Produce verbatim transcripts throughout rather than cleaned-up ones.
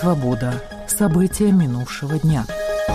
Свобода. События минувшего дня.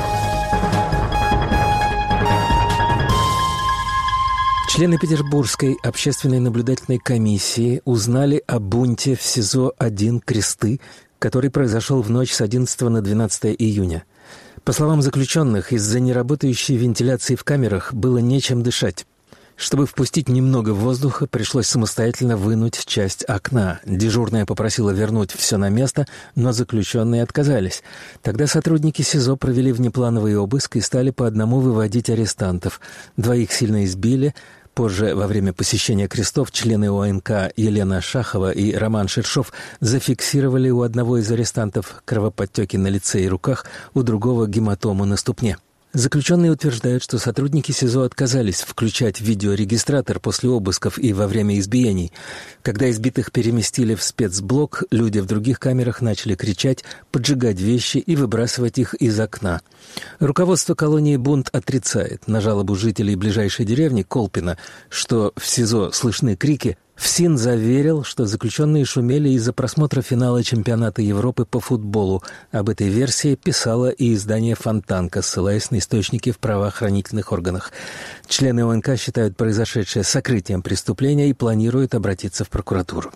Члены Петербургской общественной наблюдательной комиссии узнали о бунте в СИЗО один «Кресты», который произошел в ночь с одиннадцатого на двенадцатое июня. По словам заключенных, из-за неработающей вентиляции в камерах было нечем дышать. Чтобы впустить немного воздуха, пришлось самостоятельно вынуть часть окна. Дежурная попросила вернуть все на место, но заключенные отказались. Тогда сотрудники СИЗО провели внеплановый обыск и стали по одному выводить арестантов. Двоих сильно избили. Позже, во время посещения крестов, члены ОНК Елена Шахова и Роман Шершов зафиксировали у одного из арестантов кровоподтеки на лице и руках, у другого гематому на ступне. Заключенные утверждают, что сотрудники СИЗО отказались включать видеорегистратор после обысков и во время избиений. Когда избитых переместили в спецблок, люди в других камерах начали кричать, поджигать вещи и выбрасывать их из окна. Руководство колонии бунт отрицает. На жалобу жителей ближайшей деревни Колпино, что в СИЗО слышны крики, ФСИН заверил, что заключенные шумели из-за просмотра финала чемпионата Европы по футболу. Об этой версии писало и издание «Фонтанка», ссылаясь на источники в правоохранительных органах. Члены ОНК считают произошедшее сокрытием преступления и планируют обратиться в прокуратуру.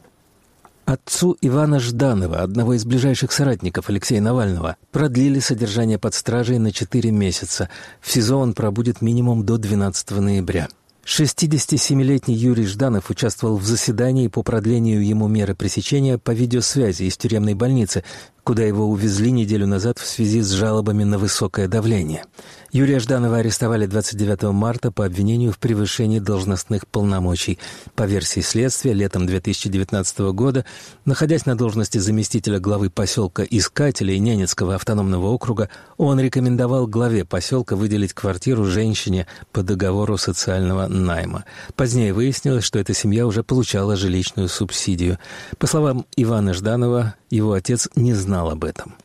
Отцу Ивана Жданова, одного из ближайших соратников Алексея Навального, продлили содержание под стражей на четыре месяца. В СИЗО он пробудет минимум до двенадцатого ноября. шестидесятисемилетний Юрий Жданов участвовал в заседании по продлению ему меры пресечения по видеосвязи из тюремной больницы, куда его увезли неделю назад в связи с жалобами на высокое давление. Юрия Жданова арестовали двадцать девятого марта по обвинению в превышении должностных полномочий. По версии следствия, летом две тысячи девятнадцатого года, находясь на должности заместителя главы поселка Искателей Ненецкого автономного округа, он рекомендовал главе поселка выделить квартиру женщине по договору социального найма. Позднее выяснилось, что эта семья уже получала жилищную субсидию. По словам Ивана Жданова, его отец не знал об этом.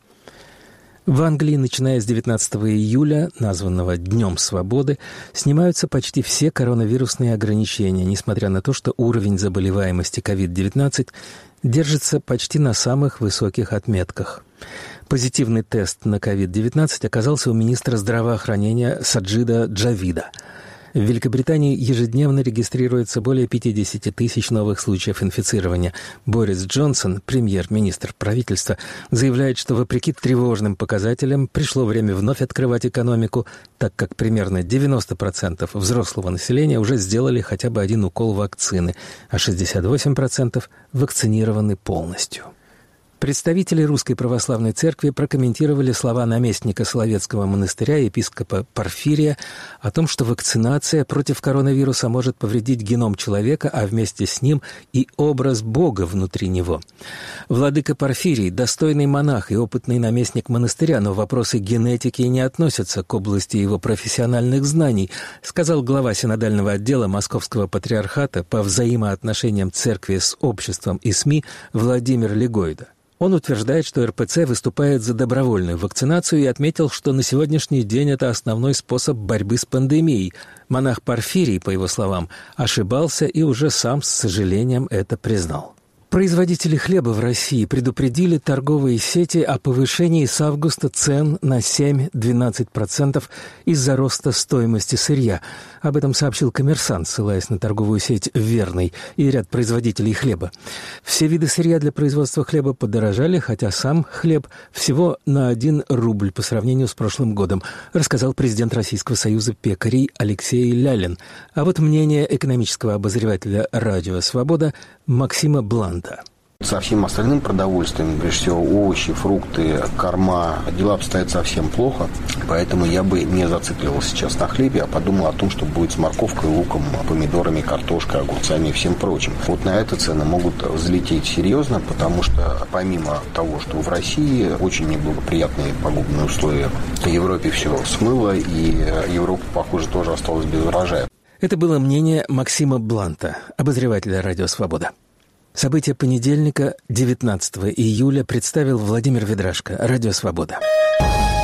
В Англии, начиная с девятнадцатого июля, названного Днем Свободы, снимаются почти все коронавирусные ограничения, несмотря на то, что уровень заболеваемости ковид девятнадцать держится почти на самых высоких отметках. Позитивный тест на ковид девятнадцать оказался у министра здравоохранения Саджида Джавида. В Великобритании ежедневно регистрируется более пятьдесят тысяч новых случаев инфицирования. Борис Джонсон, премьер-министр правительства, заявляет, что вопреки тревожным показателям пришло время вновь открывать экономику, так как примерно девяносто процентов взрослого населения уже сделали хотя бы один укол вакцины, а шестьдесят восемь процентов вакцинированы полностью. Представители Русской Православной Церкви прокомментировали слова наместника Соловецкого монастыря епископа Порфирия о том, что вакцинация против коронавируса может повредить геном человека, а вместе с ним и образ Бога внутри него. Владыка Порфирий – достойный монах и опытный наместник монастыря, но вопросы генетики не относятся к области его профессиональных знаний, сказал глава синодального отдела Московского патриархата по взаимоотношениям церкви с обществом и СМИ Владимир Легойда. Он утверждает, что эр пэ цэ выступает за добровольную вакцинацию и отметил, что на сегодняшний день это основной способ борьбы с пандемией. Монах Порфирий, по его словам, ошибался и уже сам с сожалением это признал. Производители хлеба в России предупредили торговые сети о повышении с августа цен на семь-двенадцать процентов из-за роста стоимости сырья. Об этом сообщил «Коммерсант», ссылаясь на торговую сеть «Верный» и ряд производителей хлеба. Все виды сырья для производства хлеба подорожали, хотя сам хлеб всего на один рубль по сравнению с прошлым годом, рассказал президент Российского союза пекарей Алексей Лялин. А вот мнение экономического обозревателя «Радио Свобода» Максима Бланта. Со всем остальным продовольствием, прежде всего овощи, фрукты, корма, дела обстоят совсем плохо, поэтому я бы не зацикливался сейчас на хлебе, а подумал о том, что будет с морковкой, луком, помидорами, картошкой, огурцами и всем прочим. Вот на это цены могут взлететь серьезно, потому что помимо того, что в России очень неблагоприятные погодные условия, в Европе все смыло, и Европа, похоже, тоже осталась без урожая. Это было мнение Максима Бланта, обозревателя «Радио Свобода». События понедельника, девятнадцатого июля, представил Владимир Ведрашко, «Радио Свобода».